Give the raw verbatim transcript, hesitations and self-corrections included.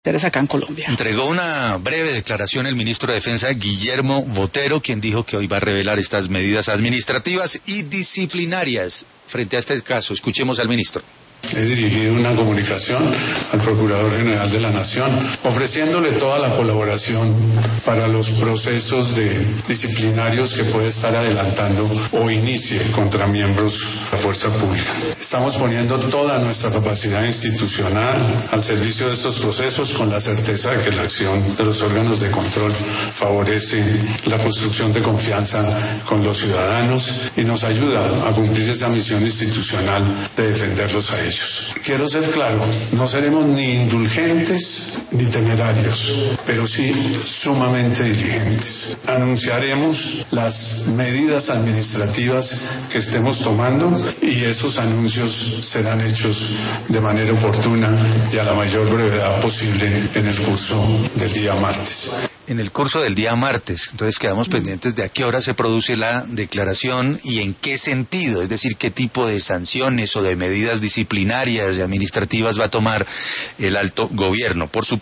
acá en Colombia. Entregó una breve declaración el ministro de Defensa, Guillermo Botero, quien dijo que hoy va a revelar estas medidas administrativas y disciplinarias frente a este caso. Escuchemos al ministro. He dirigido una comunicación al Procurador General de la Nación ofreciéndole toda la colaboración para los procesos de disciplinarios que puede estar adelantando o inicie contra miembros de la fuerza pública. Estamos poniendo toda nuestra capacidad institucional al servicio de estos procesos con la certeza de que la acción de los órganos de control favorece la construcción de confianza con los ciudadanos y nos ayuda a cumplir esa misión institucional de defenderlos a ellos. Quiero ser claro, no seremos ni indulgentes ni temerarios, pero sí sumamente diligentes. Anunciaremos las medidas administrativas que estemos tomando y esos anuncios serán hechos de manera oportuna y a la mayor brevedad posible en el curso del día martes. En el curso del día martes, entonces quedamos pendientes de a qué hora se produce la declaración y en qué sentido, es decir, qué tipo de sanciones o de medidas disciplinarias y administrativas va a tomar el alto gobierno. Por su